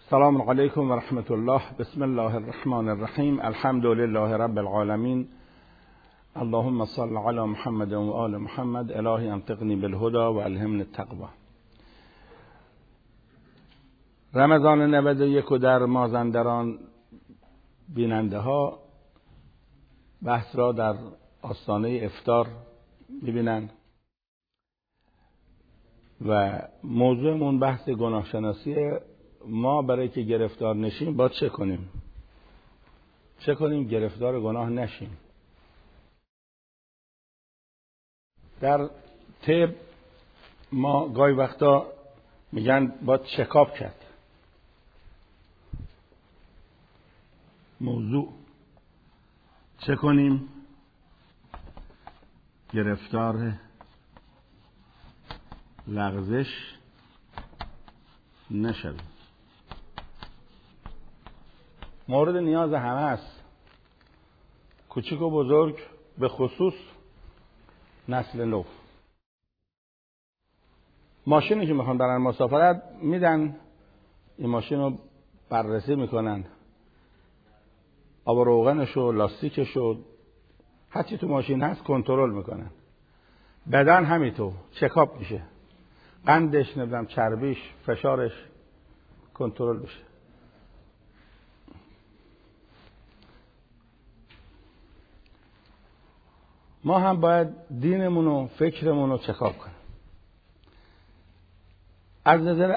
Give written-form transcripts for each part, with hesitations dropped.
سلام علیکم و رحمت الله. بسم الله الرحمن الرحیم. الحمد لله رب العالمین. اللهم صل علی محمد و آل محمد. الهی انطقنی بالهدى و الهمنی التقوی. رمضان 91 در مازندران بیننده ها بحث را در آستانه افطار می‌بینند و موضوعمون بحث گناه شناسی. ما برای که گرفتار نشیم باید چه کنیم گرفتار گناه نشیم. در طب ما گاهی وقتا میگن باید چکاپ کرد. موضوع چه کنیم گرفتار لغزش نشویم. مورد نیاز همه است، کوچک و بزرگ، به خصوص نسل نو. ماشینی که میخوان برن مسافرت میدن، این ماشین رو بررسی میکنن، آب و روغنش و لاستیکش و هرچی تو ماشین هست کنترل میکنن. بدن همینطور چکاپ میشه، قندش، نمیدونم چربیش، فشارش کنترل بشه. ما هم باید دینمون و فکرمون رو چکاپ کنیم. از نظر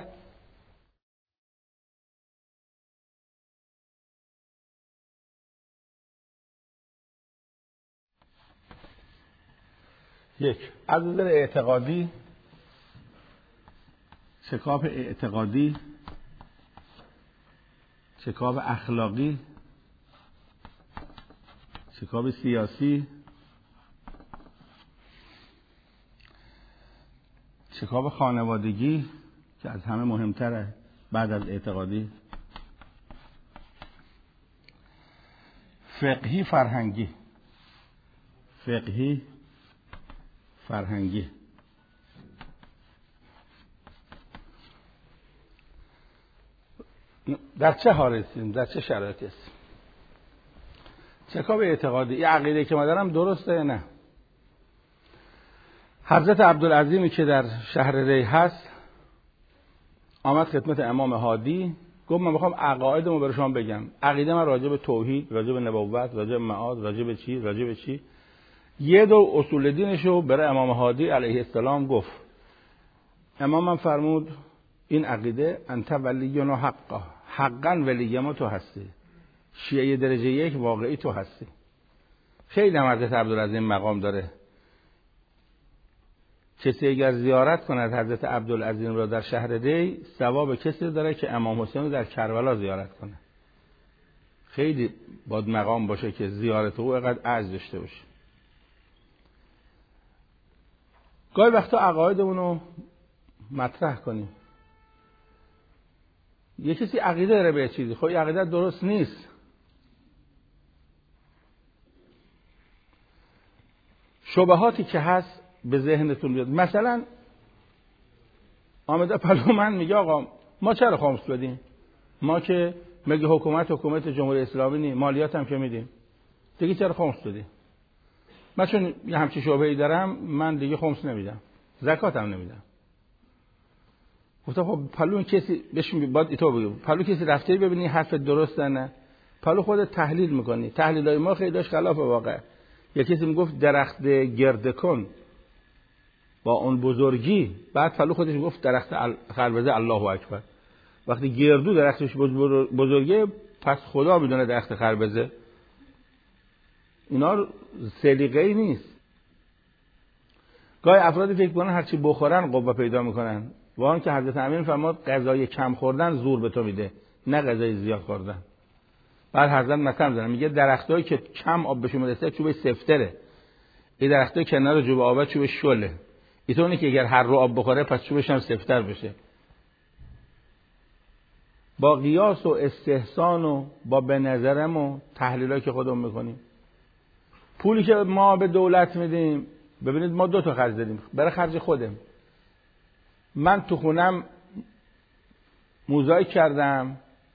از نظر اعتقادی، چکاپ اعتقادی، چکاپ اخلاقی، چکاپ سیاسی، چکاپ خانوادگی که از همه مهمتره بعد از اعتقادی، فقهی فرهنگی. در چه حالی هستیم؟ در چه شرایطی هستیم؟ چکاپ اعتقادی، این عقیده که ما دارم درسته یا نه؟ حضرت عبدالعظیمی که در شهر ری هست آمد خدمت امام هادی، گفت من میخوام عقایدمو برای شما بگم. عقیده من راجع به توحید، راجع به نبوت، راجع به معاد، راجع به چی. یه دو اصول دینشو برای امام هادی علیه السلام گفت. امامم فرمود این عقیده انت ولینا حقا ولی ما تو هستی، شیعه درجه 1 واقعی تو هستی. خیلی هم حضرت عبدالعظیم مقام داره. کسی اگر زیارت کند حضرت عبدالعظیم را در شهر ری، ثواب کسی داره که امام حسین رو در کربلا زیارت کنه. خیلی باید مقام باشه که زیارت او اینقدر ارزش داشته باشه. گاهی وقتا عقایدمون رو مطرح کنیم. یه کسی عقیده داره به چیزی، خب این عقیده درست نیست. شبهاتی که هست به ذهنتون بیاد. مثلا آمده پلو من میگه آقا ما چرا خمس بدیم؟ ما که مگه حکومت جمهوری اسلامی نی، مالیات هم که میدیم، دیگه چرا خمس بدیم؟ من چون یه همچین شبهه‌ای دارم من دیگه خمس نمیدم، زکات هم نمیدم. گفتم خب پلو کسی بهش باید ایتو بگو، پلو کسی رفته ببینی حرف درسته نه، پلو خودت تحلیل میکنی. تحلیلای ما خیلی داشت خلاف واقع. یه کسی میگفت درخت گردکن با اون بزرگی، بعد پلو خودش میگفت درخت خربزه الله اکبر. وقتی گردو درختش بزرگه پس خدا بدونه درخت خربزه. اینا سلیقه‌ای نیست. گاهی افرادی فکر کنن هرچی بخورن قوه پیدا میکنن، وان که حضرت امین فرمود غذای کم خوردن زور به تو میده، نه غذای زیاد خوردن. بعد حضرت مثلا میزنه میگه درختایی که کم آب بهشون میرسه چوبش سفتره، این درختای کنار جوب آب چوبش شله. اینطوری که اگر هر رو آب بخوره پس چوبش هم سفتر بشه. با قیاس و استحسان و با به نظرم و تحلیلایی که خودمون میکنیم، پولی که ما به دولت میدیم، ببینید ما 2 تا خرج دادیم برای خرج خودم. من تو خونم موزاییک کردم،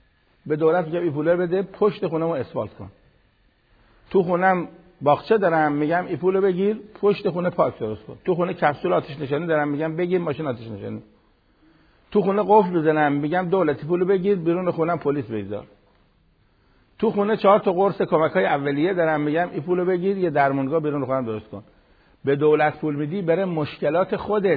به دولت میگم این پول بده پشت خونه‌مو اسفالت کن. تو خونم باغچه دارم میگم این پولو بگیر پشت خونه پارک درست کن. تو خونه کپسول آتش نشانی دارم میگم بگیر ماشین آتش نشانی. تو خونه قفل بزنم میگم دولتی پولو بگیر بیرون خونم پلیس بگذار. تو خونه 4 تا قرص کمک‌های اولیه دارم میگم این پولو بگیر یه درمونگاه بیرون خونم درست کن. به دولت پول میدی بره مشکلات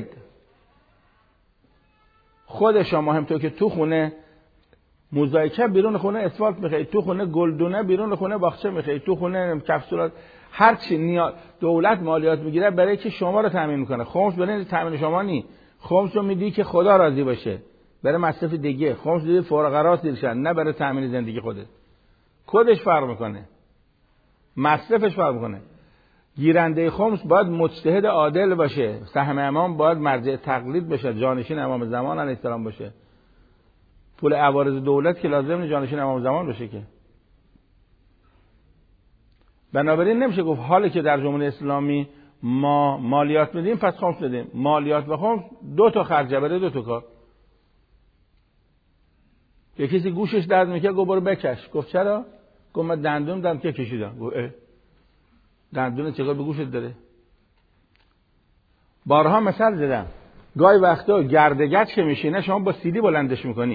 خود شما همونطور که تو خونه موزاییک بیرون خونه اسفالت میخوای، تو خونه گلدونه بیرون خونه باغچه میخوای، تو خونه کپسولات هر چی دولت مالیات میگیره برای که شما رو تامین میکنه. خمس برای تامین شما نی، خمس رو میدی که خدا راضی باشه برای مصرف دیگه. خمس دیگه فقرا سیرشن نه برای تامین زندگی خودت. کدش فرق میکنه، مصرفش فرق میکنه. گیرنده خمس باید مجتهد عادل باشه، سهم امام باید مرجع تقلید باشه، جانشین امام زمان علیه السلام باشه. پول عوارض دولت که لازم نیست جانشین امام زمان باشه که. بنابراین نمیشه گفت حالی که در جمهوری اسلامی ما مالیات میدیم پس خمس بدیم. مالیات و خمس 2 تا خرجه برای 2 تا کار. یه کسی گوشش درد میکنه گفت برو بکش. گفت چرا؟ گفت من دندون دارم که کشیدم. گفت دندون چه کار به گوشت داره؟ بارها مثال زدم. گاهی وقتا گردگچ که میشینه شما با سیلی بلندش میکنی،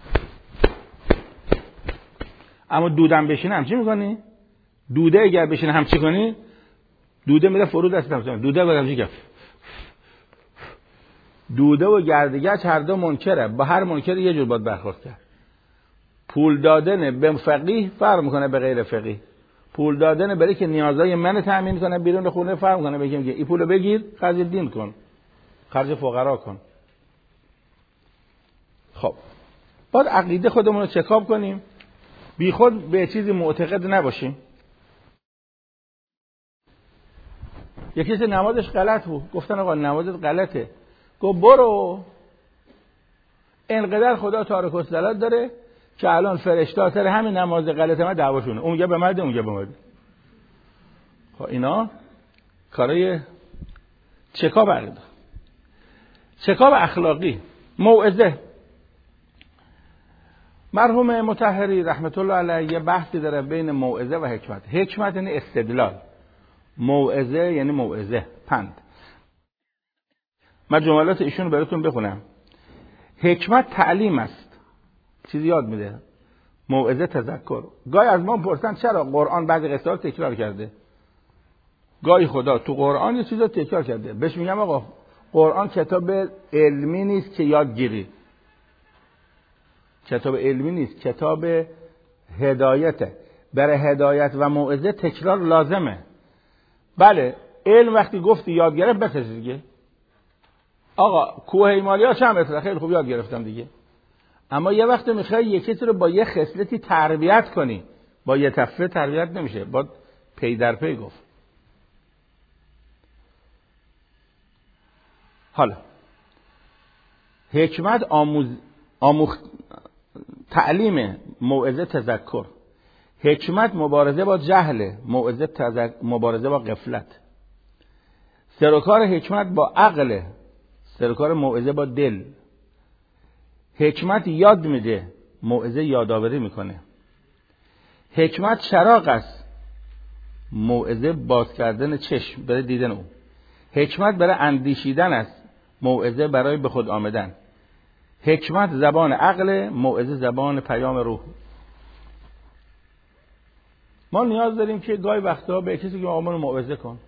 اما دودم بشینه همچی میکنی؟ دوده اگر بشینه همچی کنی دوده میره فرو دست همچی. دوده باید همچی که دوده و گردگچ هر دو منکره، با هر منکر یه جور باید برخورد کرد. پول دادن به فقیه فرق میکنه به غیر فقیه. پول دادن برای که نیازهای من تامین کنه بیرون خونه فرق میکنه. بگیم که این پولو بگیر خرج دین کن، خرج فقرا کن. خب باید عقیده خودمون رو چکاب کنیم، بی خود به چیزی معتقد نباشیم. یکی کسی نمازش غلط بود، گفتن آقا نمازت غلطه. گفت برو، اینقدر خدا تارک الصلات داره که الان فرشته سر همین نماز غلط من دعواشونه، اون میگه به من ده، اون میگه به من. خب اینا کارای چکاب عقیده، چکاب اخلاقی. موعظه. مرحوم مطهری رحمت الله علیه یه بحثی داره بین موعظه و حکمت. حکمت یعنی استدلال، موعظه یعنی موعظه، پند. من جملات ایشون براتون بخونم. حکمت تعلیم است، چیزی یاد میده. موعظه تذکر. گاهی از ما پرسن چرا قرآن بعضی قصه ها تکرار کرده. گاهی خدا تو قرآن یه چیزا تکرار کرده. بهش میگم آقا قرآن کتاب علمی نیست که یادگیری، کتاب علمی نیست، کتاب هدایته. برای هدایت و موعظه تکرار لازمه. بله علم وقتی گفتی یاد گرفت بس دیگه. آقا کوه هیمالیا چند متره؟ خیلی خوب یاد گرفتم دیگه. اما یه وقت میخوای یکی رو با یه خصلتی تربیت کنی، با یه تفه تربیت نمیشه، با پی در پی گفت. حالا حکمت تعلیم، موعظه تذکر. حکمت مبارزه با جهل، موعظه مبارزه با غفلت. سروکار حکمت با عقل، سروکار موعظه با دل. حکمت یاد میده، موعظه یادآوری میکنه. حکمت چراغ است، موعظه باز کردن چشم برای دیدن او. حکمت برای اندیشیدن است، موعظه برای به خود آمدن. حکمت زبان عقل، موعظه زبان پیام روح. ما نیاز داریم که گاهی وقتا به کسی که آمون موعظه کن،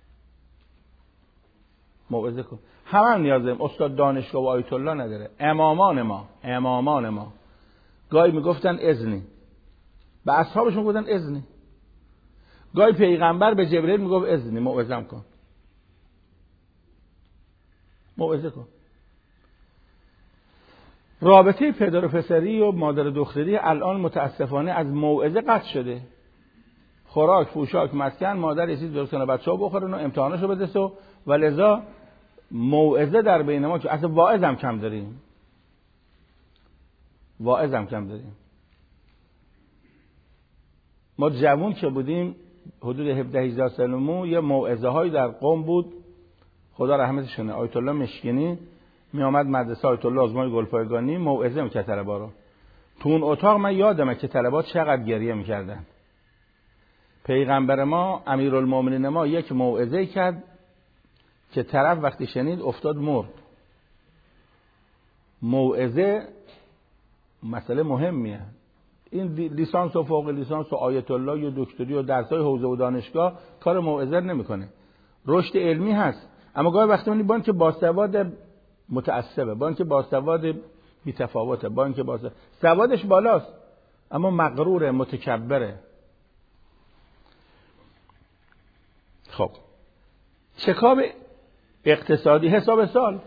موعظه کن. همه نیاز داریم. استاد دانشگاه و آیت الله نداره. امامان ما گاهی میگفتن اذنی، به اصحابشون گفتن اذنی. گاهی پیغمبر به جبرئیل میگفت اذنی، موعظه‌ام کن، موعظه کن. رابطه پدر و پسری و مادر و دختری الان متاسفانه از موعظه قطع شده. خوراک، پوشاک، مسکن، مادر یه چیز درست کنه بچه‌ها بخورن و امتحاناشو بده و لذا موعظه در بین ما که اصلا واعظ هم کم داریم. ما جوون که بودیم حدود 17-18 سالمون یه موعظه هایی در قم بود، خدا رحمتش کنه، آیت الله مشکینی می آمد مدرسه آیت الله آزمای گلپایگانی موعظه میکرد طلبا رو. تو اون اتاق من یادمه که طلبات چقدر گریه میکردن. پیغمبر ما امیرالمومنین ما یک موعظه کرد که طرف وقتی شنید افتاد مرد. موعظه مسئله مهمیه. این لیسانس و فوق لیسانس و آیت الله و دکتری و درسای حوزه و دانشگاه کار موعظه نمیکنه. رشد علمی هست، اما گاهی وقتی میبینی با اینکه باسواد متعصبه، با اینکه باسواد بی‌تفاوته، با اینکه سوادش بالاست اما مغروره، متکبره. خب چکاب اقتصادی، حساب سال.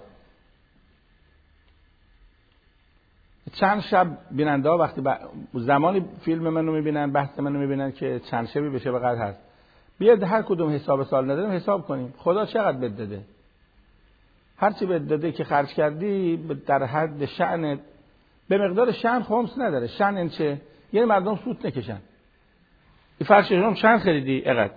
چند شب بیننده ها وقتی زمانی فیلم منو میبینن، بحث منو میبینن که چند شبی بشه به قدر هست، بیاد هر کدوم حساب سال نداریم حساب کنیم خدا چقدر بد داده. هر چی بد داده که خرج کردی در حد شأن، به مقدار شأن خمس نداره. شأن این چه؟ یعنی مردم سود نکشن. این فرش شما چند خریدی؟ اقد.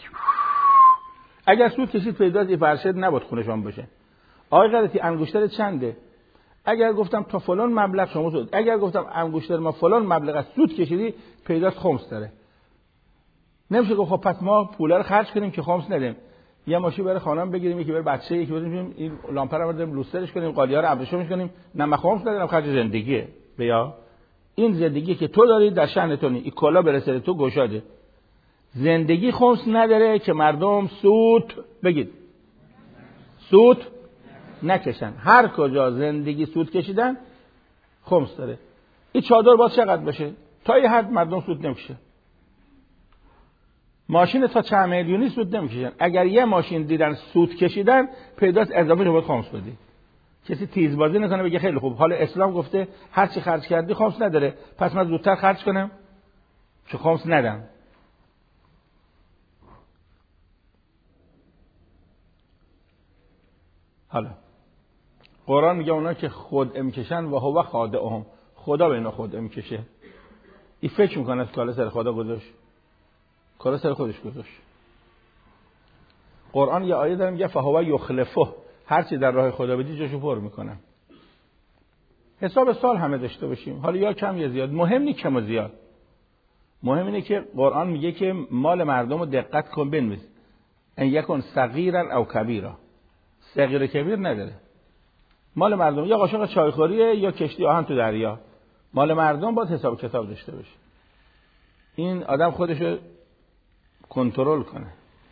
اگر سود کشید پیداست این فرشت نباید خونشان باشه. آقای غلطی انگشتر چنده؟ اگر گفتم تا فلان مبلغ شما سود، اگر گفتم انگشتر ما فلان مبلغ از سود کشیدی پیداست خمس داره. نمیشه گفت خب پس ما پولا رو خرج کنیم که خمس ندیم. یه ماشین برای خانم بگیریم، یکی برای بچه، یکی بریم این لامپ رو برداریم لوسترش کنیم، قالی‌ها رو ابریشمش کنیم، نه خمس ندارم، خرج زندگیه. بیا این زندگی که تو داری در شأن تو نی، این کلا برسه تو گشاده. زندگی خمس نداره که مردم سود بگید سود نکشن. هر کجا زندگی سود کشیدن خمس داره. این چادر باید چقدر بشه؟ تا یه حد مردم سود نمیشه. ماشین تا چند میلیونی سود نمیکشن. اگر یه ماشین دیدن سود کشیدن پیداست اضافه باید خمس بدی. کسی تیزبازی نکنه بگه خیلی خوب حالا اسلام گفته هر چی خرج کردی خمس نداره، پس من زودتر خرج کنم چه خمس ندم. حالا قرآن میگه اونا که خود میکشن و هو خادعهم، خدا به اینا خود میکشه. این فکر میکنه کالا سر خدا گذاشت، کالا سر خودش گذاشت. قرآن یه آیه داره میگه فهو یخلفه، هر چی در راه خدا بدی جاشو پر میکنم. حساب سال همه داشته باشیم، حالا یا کم یا زیاد، مهم نیست کم و زیاد. مهم اینه که قرآن میگه که مال مردم رو دقت کن بنویس، ان یکن صغیرا او کبیرا. صغیر و کبیر نداره. مال مردم یا قاشق چایخوریه یا کشتی آهن تو دریا. مال مردم باید حساب کتاب داشته باشه. این آدم خودشو کنترل کنه.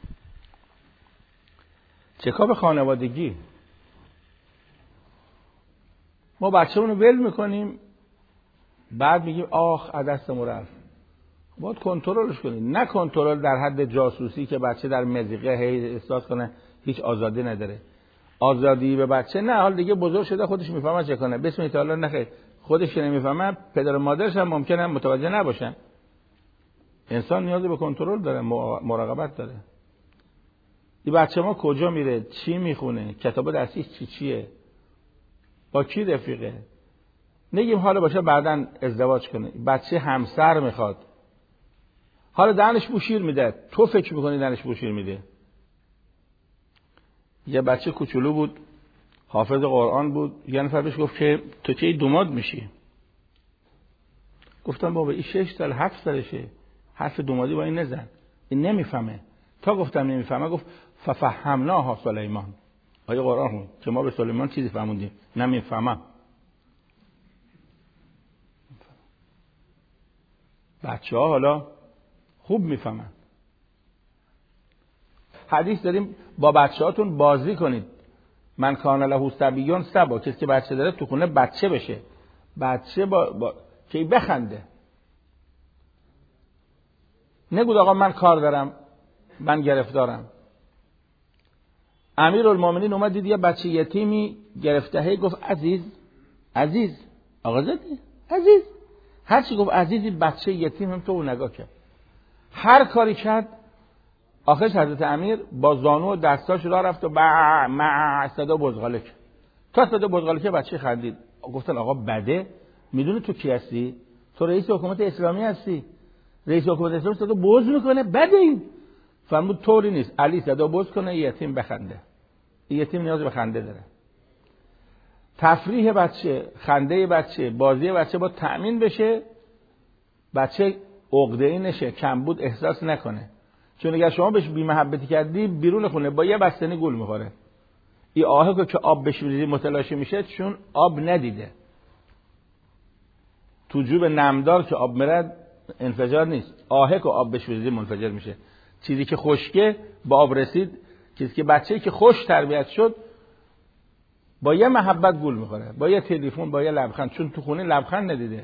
چکاب خانوادگی، ما بچه‌مون رو ول میکنیم بعد میگیم آخ دستمون رفت. باید کنترلش کنیم، نه کنترل در حد جاسوسی که بچه در مضیقه احساس کنه هیچ آزادی نداره. آزادی به بچه نه، حال دیگه بزرگ شده خودش میفهمه چه کنه. بسم الله تعالی نخیر، خودش که نمیفهمه پدر و مادرش هم ممکنه متوجه نباشن. انسان نیاز به کنترل داره، مراقبت داره. این بچه ما کجا میره، چی میخونه، کتاب درسیش چیه، با کی رفیقه. نگیم حالا باشه بعدن ازدواج کنه. بچه همسر میخواد، حالا دهنش بوشیر میده، تو فکر میکنی دهنش بوشیر میده. یه بچه کوچولو بود، حافظ قرآن بود، یه نفر بهش گفت که تو چه دوماد میشی؟ گفتم بابا این 6 سال 7 سالشه، حرف دومادی با این نزن، این نمیفهمه. تا گفتم نمیفهمه گفت ففهمناها سلیمان. آیه قرآن بود که ما به سلیمان چیزی فهموندیم، نمیفهمه. بچه‌ها حالا خوب میفهمن. حدیث داریم با بچه‌هاتون بازی کنید. من کان له صبیون سبا، کسی که بچه داره تو خونه بچه بشه، بچه که بخنده. نگو آقا من کار دارم، من گرفتارم. امیرالمومنین اومد دید یه بچه یتیمی گرفته، گفت عزیز آقا زدی عزیز، هر چی گفت عزیزی بچه یتیم هم تو نگاه کرد، هر کاری کرد. آخرش حضرت امیر با زانو و دستاش راه رفت و صدا بزغاله کرد. تا صدا بزغاله کرد بچه خندید. گفتن آقا بده، میدونی تو کی هستی؟ تو رئیس حکومت اسلامی هستی. رئیس حکومت اسلامی صدا بز میکنه، بده این. فرمود طوری نیست، علی صدا بز کنه یتیم بخنده. یتیم نیاز به خنده داره. تفریح بچه، خنده بچه، بازی بچه با تأمین بشه، بچه عقده‌ای نشه، کمبود احساس نکنه. چون اگر شما بهش بی‌محبتی کردی بیرون خونه با یه بستنی گول میخوره. این آهه که آب بهش بریزی متلاشی میشه چون آب ندیده. تو جوب نمدار که آب میره انفجار نیست، آهه که آب بهش بریزی منفجر میشه. چیزی که خشکه با آب رسید، چیزی که بچه‌ای که خوش تربیت شد با یه محبت گول میخوره، با یه تلفن، با یه لبخند، چون تو خونه لبخند ندیده.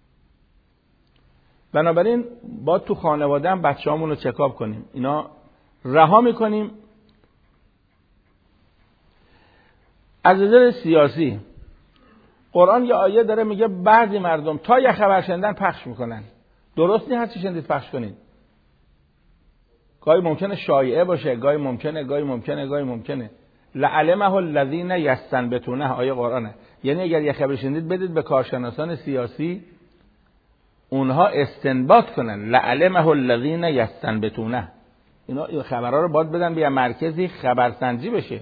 بنابراین با تو خانواده هم بچه‌هامون رو چکاپ کنیم. اینا رها میکنیم. از نظر سیاسی قرآن یه آیه داره میگه بعضی مردم تا یه خبر شنیدن پخش میکنن. درست نیست هر چی شنیدید پخش کنید. گاهی ممکنه شایعه باشه، گاهی ممکنه لعلمه الذین یستنبطونه. آیه قرآنه. یعنی اگر یه خبر شنیدید بدید به کارشناسان سیاسی، اونها استنباط کنن. لعلمه الذین یستنبطونه. اینا خبرها رو باید بدن به یه مرکزی خبرسنجی بشه.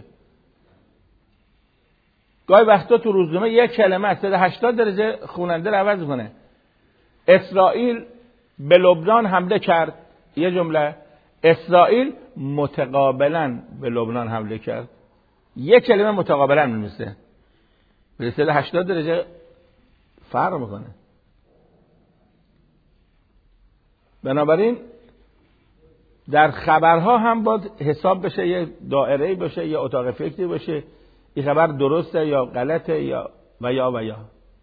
گاهی وقتا تو روزنامه یک کلمه از 180 درجه خواننده رو عوض کنه. اسرائیل به لبنان حمله کرد، یه جمله. اسرائیل متقابلا به لبنان حمله کرد، یک کلمه متقابلا می‌نویسه، به 180 درجه فرق میکنه. بنابراین در خبرها هم باید حساب بشه، یه دایره‌ای باشه، یه اتاق فکری باشه، این خبر درسته یا غلطه یا و یا.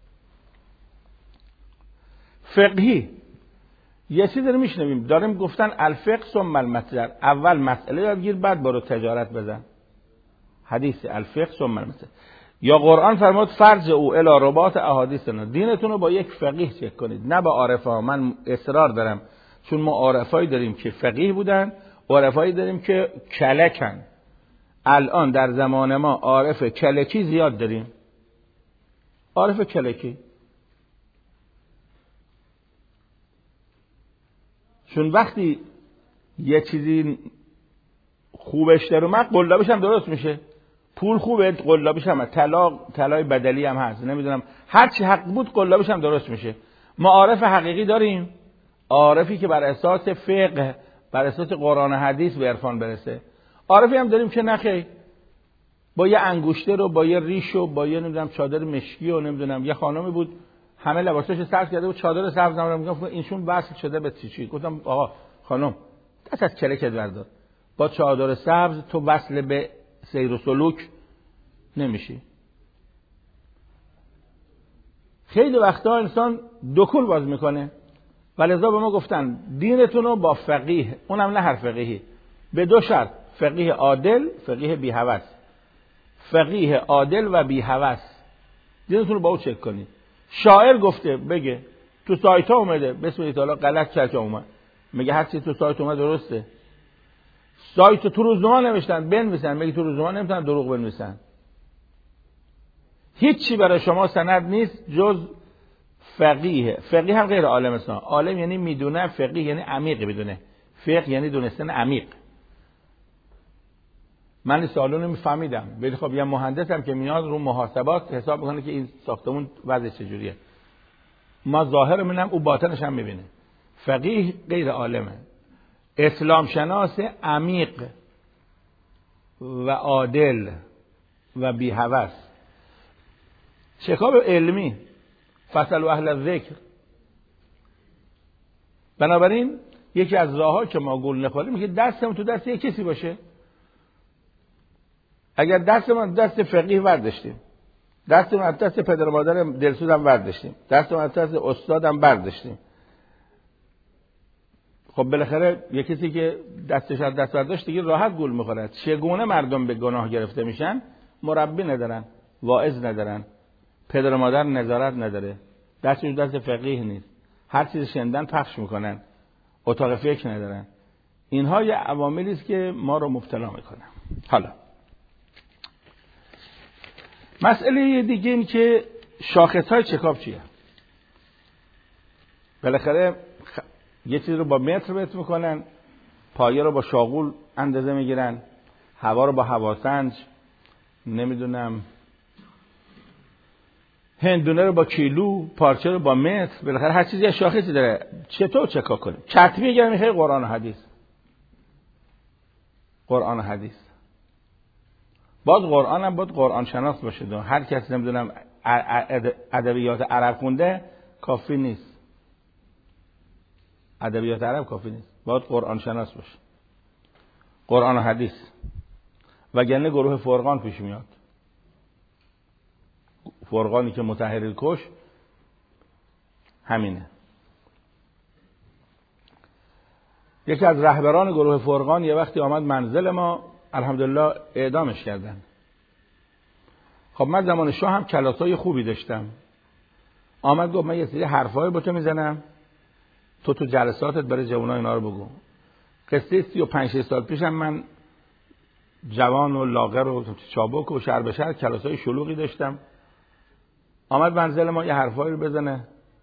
فقهی یه چیزی رو میشنویم داریم گفتن الفقه ثم المتجر، اول مسئله یاد گیر بعد برو تجارت بزن. حدیث الفقه ثم المتجر. یا قرآن فرمود فرج او الی رباط احادیثنا، دینتون رو با یک فقیه چک کنید، نه با عارفا. من اصرار دارم، چون ما عارفایی داریم که فقیه بودن، عارفایی داریم که کلکن. الان در زمان ما عارف کلکی زیاد داریم. عارف کلکی چون وقتی یه چیزی خوبش در اومد قلابش هم درست میشه. پول خوبه قلابش هم، طلای بدلی هم هست، نمیدونم هر چی حق بود قلابش هم درست میشه. ما عارف حقیقی داریم، عارفی که بر اساس فقه، بر اساس قرآن و حدیث به عرفان برسه. عارفی هم داریم که نخی با یه انگشتر رو، با یه ریش و با یه نمیدونم چادر مشکی و نمیدونم. یه خانمی بود همه لباسش سبز کرده بود، چادر سبز نمیدونم، میگم اینشون وصل شده به چی. گفتم آقا خانم دست از کلکت بردار، با چادر سبز تو وصل به سیر و سلوک نمیشی. خیلی وقتا انسان دکول باز میکنه. ولذا به ما گفتن دینتون رو با فقیه، اونم نه هر فقیهی، به دو شرط: فقیه عادل، فقیه بی هوس. فقیه عادل و بی هوس دینتون رو با او چک کنید. شاعر گفته بگه، تو سایت ها اومده، بسم الله تعالی غلط کرد که اومد، میگه هر چی تو سایت اومد درسته. سایت تو روزنامه نوشتن بنویسن، میگه تو روزنامه نمیتونن دروغ بنویسن. هیچی برای شما سند نیست جز فقیه. فقیه هم غیر عالم است. عالم یعنی میدونه، فقیه یعنی عمیق بدونه. فقه یعنی دونستن عمیق. من سالون میفهمیدم، ولی خب یه مهندسم که میاد رو محاسبات حساب میکنه که این ساختمون وضع چجوریه. ما ظاهرمونم او باطنش هم میبینه. فقیه غیر عالمه. اسلام شناس عمیق و عادل و بی هوس. شکاب علمی فصل و اهل الذکر. بنابراین یکی از راه‌ها که ما گول نخوریم میگه دستمون تو دست یک کسی باشه. اگر دستمون دست فقیه برداشتیم، دستمون از دست پدر و مادر دلسوزم برداشتیم، دستمون از دست استادم برداشتیم، خب بالاخره یک کسی که دستش از دست برداشت دیگه راحت گول میخوره. چگونه مردم به گناه گرفته میشن؟ مربی ندارن، واعظ ندارن، پدر و مادر نظارت نداره، دستش دست فقیه نیست، هر چیز شنیدن پخش میکنن، اتاق فکر ندارن. اینها یه عواملی است که ما رو مبتلا میکنه. حالا مسئله دیگه این که شاخص‌های چکاپ چیه؟ بالاخره یه چیز رو با متر میکنن، پایه رو با شاغول اندازه میگیرن، هوا رو با هواسنج، نمیدونم هندونه رو با کیلو، پارچه رو با متر، بالاخره هر چیزی شاخصی داره. چطور چکا کنیم؟ کتبی اگر میخوای قرآن و حدیث. قرآن و حدیث. باز قرآن هم باید قرآن شناس باشه. هر کس نمیدونم ادبیات عرب خونده کافی نیست. ادبیات عرب کافی نیست. باید قرآن شناس باشه. قرآن و حدیث. وگرنه گروه فرقان پیش میاد. فرقانی که مطهری کش همینه. یکی از رهبران گروه فرقان یه وقتی آمد منزل ما، الحمدلله اعدامش کردن. خب من زمان شاه هم کلاسای خوبی داشتم. آمد گفت من یه سری حرفای با تو میزنم، تو جلساتت برای جوانای اینا رو بگو. قصه 35 سال پیشم من جوان و لاغر و چابک و شر به شر کلاسای شلوغی داشتم. آمد منزل ما یه حرفایی رو بزنه.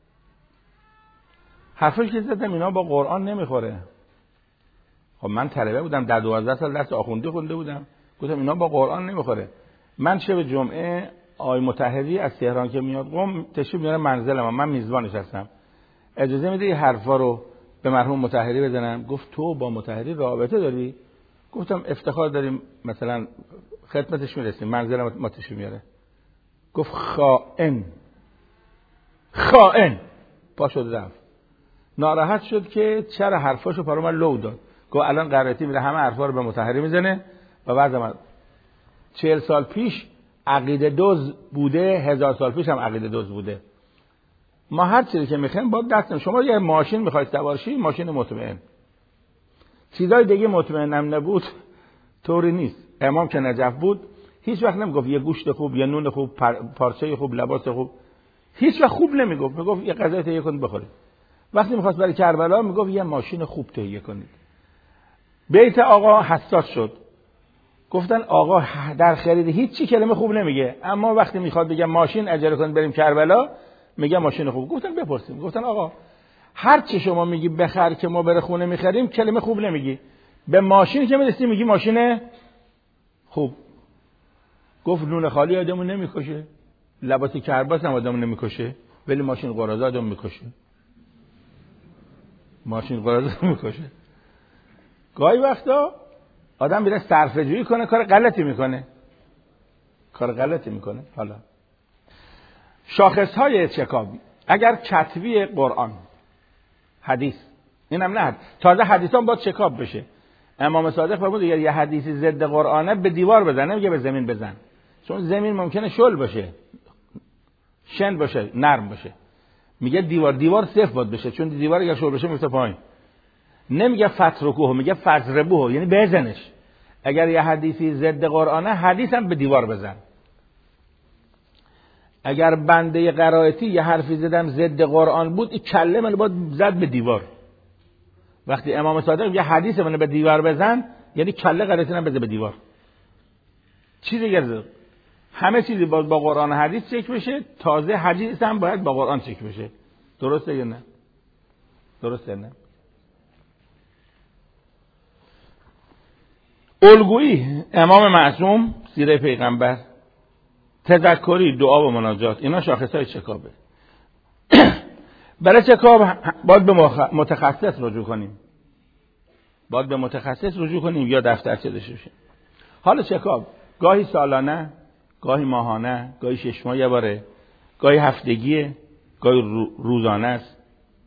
حرفایی که زدم اینا با قرآن نمیخوره. خب من طلبه بودم، 12 سال درس آخوندی خونده بودم. گفتم اینا با قرآن نمیخوره. من شب جمعه آقای مطهری از تهران که میاد قم تشریف میاره منزل ما، من میزبانش هستم. اجازه میده این حرفا رو به مرحوم مطهری بزنم؟ گفت تو با مطهری رابطه داری؟ گفتم افتخار داریم، مثلا خدمتش میرسیم، منزل ما تشریف میاره. گفت خائن پا شد رفت. ناراحت شد که چرا حرفاشو برای من لو داد. گفت الان قرائتی میره همه حرفا رو به مطهری میزنه و بعد من 40 سال پیش عقیده دوز بوده، 1000 سال پیش هم عقیده دوز بوده. ما هر چیزی که میخوایم با دستم. شما یه ماشین میخواید سوار شی، ماشین مطمئن. چیزای دیگه مطمئنم نبود طوری نیست. امام که نجف بود هیچ وقت نمیگفت یه گوشت خوب، یه نون خوب، پارچه خوب، لباس خوب. هیچ وقت خوب نمیگفت. میگفت یه غذای تهیه کنید بخورید. وقتی میخواست برای کربلا میگفت یه ماشین خوب تهیه کنید. بیت آقا حساس شد. گفتن آقا در خرید هیچ چی کلمه خوب نمیگه، اما وقتی میخواد بگه ماشین اجاره کنید بریم کربلا میگه ماشین خوب. گفتن بپرسیم. گفتن آقا هر چی شما میگی بخر که ما بره خونه میخریم کلمه خوب نمیگی، به ماشین که میرسیم میگی ماشین خوب. گفت نون خالی آدمو نمیکشه، لباس کرباس هم آدمو نمیکشه، ولی ماشین قراضه آدمو میکشه. ماشین قراضه میکشه. گاهی وقتا آدم میره صرفه‌جویی کنه کار غلطی میکنه. حالا شاخص‌های چکابی اگر کتبی قرآن حدیث، اینم نه تازه حدیثان باید چکاب بشه. امام صادق فرمود اگر یه حدیثی ضد قرآنه به دیوار بزن، نمیگه به زمین بزن، چون زمین ممکنه شل باشه، شن باشه، نرم باشه. میگه دیوار صفر باید بشه، چون دیوار اگر شل بشه میفته پایین. نمیگه فترکوه، میگه فضربوه، یعنی بزنش. اگر یه حدیثی ضد قرآنه حدیث هم به دیوار بزن. اگر بنده قرائتی یه حرفی زدم ضد قرآن بود، این کله من باید زد به دیوار. وقتی امام صادق یه حدیث من به دیوار بزن، یعنی کله قرائتی هم بزن به دیوار. چیزی دیگه همه چیزی باید با قرآن و حدیث چک بشه، تازه حدیث هم باید با قرآن چک بشه. درسته یا نه؟ درسته نه؟ الگویی امام معصوم، سیره پیغمبر، تذکری، دعا و مناجات، اینا شاخصهای چکابه. برای چکاب باید به متخصص رجوع کنیم. یا دفترچه داشته باشیم. حالا چکاب گاهی سالانه، گاهی ماهانه، گاهی 6 ماه یه باره، گاهی هفتگیه، گاهی روزانه است.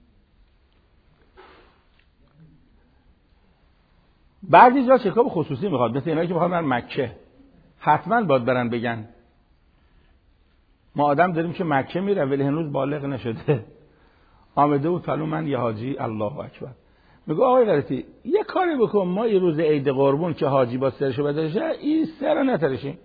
بعضی جا چکاب خصوصی میخواد، مثل اینایی که میخواد برن مکه، حتما باید برن بگن. ما آدم داریم که مکه میره ولی هنوز بالغ نشده. آمده بود پلو من یه حاجی، الله اکبر، میگه آقای غلطی یه کاری بکن، ما یه روز عید قربون که حاجی با سرشو بدرشه این سر نترشیم،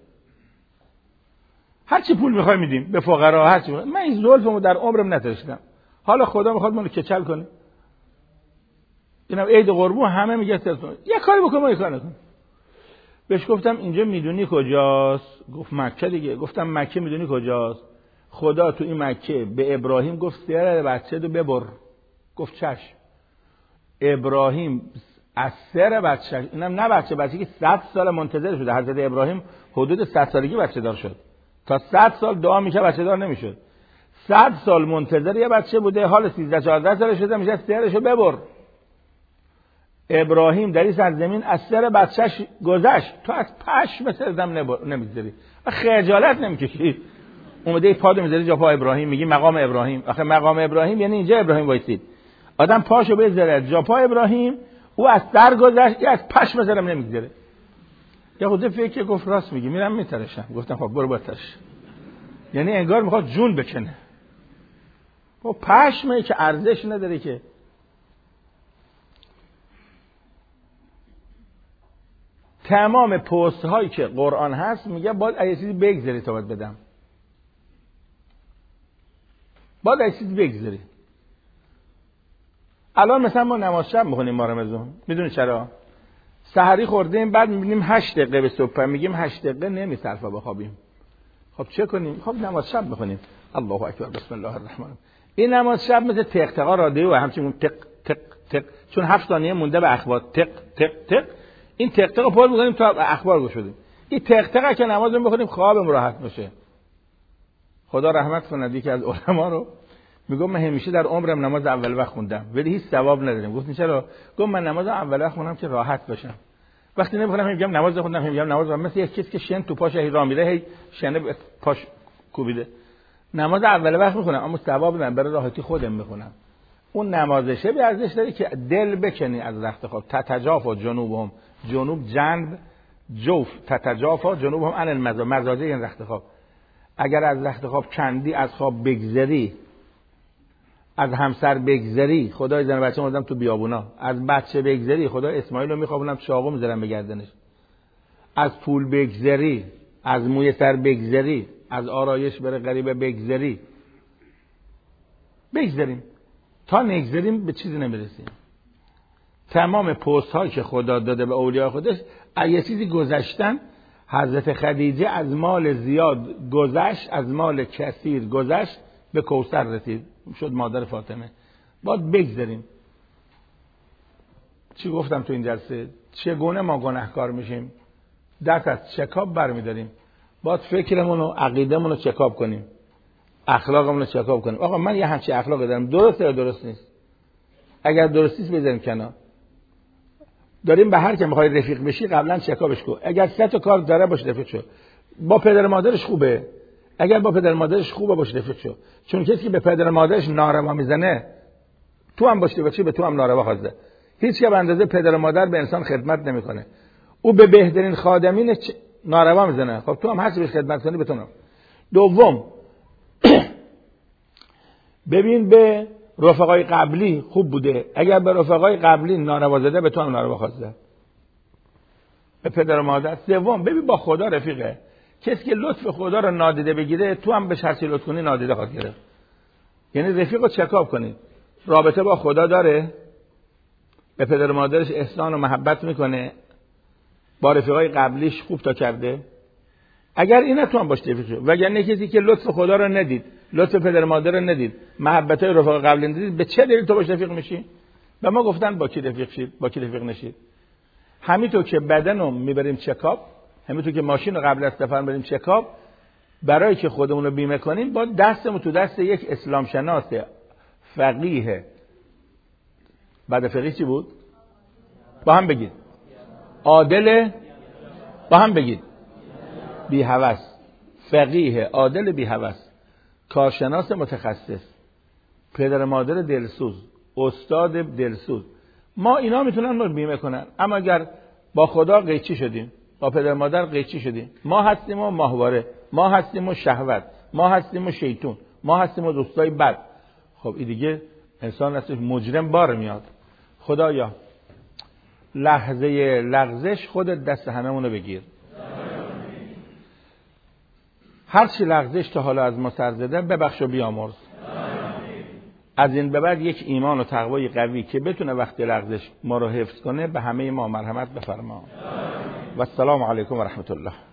هر چی پول میخوای میدیم به فقرا، هر چی. من این زلفمو در عمرم نترشیدم، حالا خدا میخواد منو کچل کنه. اینم عید قربون همه میگه سرتون یه کاری بکن، ما یه کاری نکن. بهش گفتم اینجا میدونی کجاست؟ گفت مکه دیگه. گفتم مکه میدونی کجاست؟ خدا تو این مکه به ابراهیم گفت سر بچه رو ببر. گفت چشم. ابراهیم از سر بچه، اینم نه بچه که 100 سال منتظر شده. حضرت ابراهیم حدود 100 سالگی بچه دار شد، تا 100 سال دعا میکرد بچه دار نمیشد. 100 سال منتظر یه بچه بوده، حال 13 14 سالش شده، میشه سرشو ببر. ابراهیم در این سرزمین از سر بچهش گذشت، تو از پشم سرزم نمیذاری، خجالت نمیکشی، اومده پادو میذاری جا پا ابراهیم، میگی مقام ابراهیم. آخه مقام ابراهیم یعنی اینجا ابراهیم وایسید، آدم پاشو بذاره جا پا ابراهیم، او از سر گذشت، یه از پشم سرم نمیذاره. یا خود فکر گفت راست میگی، میرم میترشم. گفتم خب برو بترش. یعنی انگار میخواد جون بکنه. و پشمه که ارزش نداره که. تمام پست هایی که قرآن هست میگه باید یه چیزی بگذاری تا باید بدم. باید یه چیزی بگذاری. الان مثلا ما نماز شب میخونیم ما رمضان. میدونی چرا؟ سحری خوردیم بعد میگیم 8 دقیقه به صبح، میگیم 8 دقیقه نمیصرفه بخوابیم. خب چه کنیم؟ خب نماز شب بخونیم. الله اکبر بسم الله الرحمن الرحیم. این نماز شب مثل تق رادیو و همچنین تق تق تق، چون 7 ثانیه مونده به اخبار، تق تق تق، این تق تق رو پر می‌کنیم تا اخبار گوش بدیم. این تق تق که نماز بخونیم خوابم راحت بشه. خدا رحمت کنه یکی از علما رو میگم من همیشه در عمرم نماز اول وقت خوندم ولی هیچ ثواب ندارم. گفتم چرا؟ گفتم من نماز اول وقت خوندم که راحت باشم. وقتی نمیخونم میگم نماز خوندم، میگم نماز خوندم، مثل یک کسی که شن تو پاش راه میره هی شنه پاش کوبیده. نماز اول وقت میخونم اما ثواب ندارم، برای راحتی خودم میخونم. اون نمازشه به ارزش داره که دل بکنی از رخت خواب. تتجافا جنوبهم، جنوب جنب جوف، تتجافا جنوبهم عن المضاجع، مضاجع یعنی رخت خواب. اگر از رخت خواب کندی، از خواب بگذری، از همسر بگذری، خدای زن بچه مردم تو بیابونا، از بچه بگذری، خدای اسماعیل رو میخوابونم چاقو میذارم به گردنش، از پول بگذری، از موی سر بگذری، از آرایش بره غریبه بگذری، بگذریم تا نگذریم به چیزی نمیرسیم. تمام پست هایی که خدا داده به اولیاء خودش یه چیزی گذشتن. حضرت خدیجه از مال زیاد گذشت، از مال کثیر گذشت، به کوثر رسید، شد مادر فاطمه. باید بگذاریم. چی گفتم تو این جلسه؟ چگونه ما گناهکار میشیم؟ دست از چکاب برمیداریم. باید فکرمون و عقیدمون رو چکاب کنیم، اخلاقمون رو چکاب کنیم. آقا من یه همچین اخلاقی دارم، درسته یا درست نیست؟ اگر درست نیست بذاریم کنار. داریم به هر کی میخوای رفیق بشی قبلا چکابش کن. اگر 3 تا کار داره باش رفیق شو. با پدر مادرش خوبه، اگر با پدر مادرش خوبه باش رفیق شو. چون کسی که به پدر مادرش ناروا میزنه تو هم باش رفیق، به تو هم ناروا خواسته. هیچ که به اندازه پدر مادر به انسان خدمت نمیکنه. او به بهترین خادمین ناروا میزنه. خب تو هم هستی بهش خدمت کنی، به تو. دوم ببین به رفقای قبلی خوب بوده، اگر به رفقای قبلی ناروا زده به تو هم ناروا خواسته، به پدر و مادر. سوم ببین با خدا رفیقه. کسی که لطف خدا رو نادیده بگیره تو هم به هرچی لطف کنی نادیده خواهد گرفت. یعنی رفیق رو چکاب کنید. رابطه با خدا داره، به پدر و مادرش احسان و محبت میکنه، با رفیقای قبلیش خوب تا کرده، اگر اینا تو هم باش رفیق شو. وگرنه کسی که لطف خدا رو ندید، لطف پدر مادر رو ندید، محبت های رفقا قبلی ندید، به چه دلیل تو باش رفیق میشی؟ به ما گفتن با کی رفیق شید، با کی رفیق نشید. همینطور که بدن رو میبریم چکاپ، همینطور که ماشین رو قبل از سفر بریم چکاپ، برای که خودمون رو بیمه کنیم با دستمون تو دست یک اسلام شناس فقیه. بعد فقیه چی بود؟ با هم بگید. عادل، با هم بگید. بی هوس. فقیه عادل بی هوس، کارشناس متخصص، پدر مادر دلسوز، استاد دلسوز. ما اینا میتونن ما رو بیمه کنن. اما اگر با خدا قیچی شدیم، با پدر مادر قیچی شدیم، ما هستیم و ماهواره، ما هستیم و شهوت، ما هستیم و شیطون، ما هستیم و دوستای بد. خب این دیگه انسان هستش مجرم بار میاد. خدایا لحظه لغزش خودت دست هممون رو بگیر. هر چی لغزش تا حالا از ما سر زده ببخش و بیامرز. از این به بعد یک ایمان و تقوای قوی که بتونه وقت لغزش ما رو حفظ کنه به همه ما مرحمت بفرما. و السلام علیکم و رحمت الله.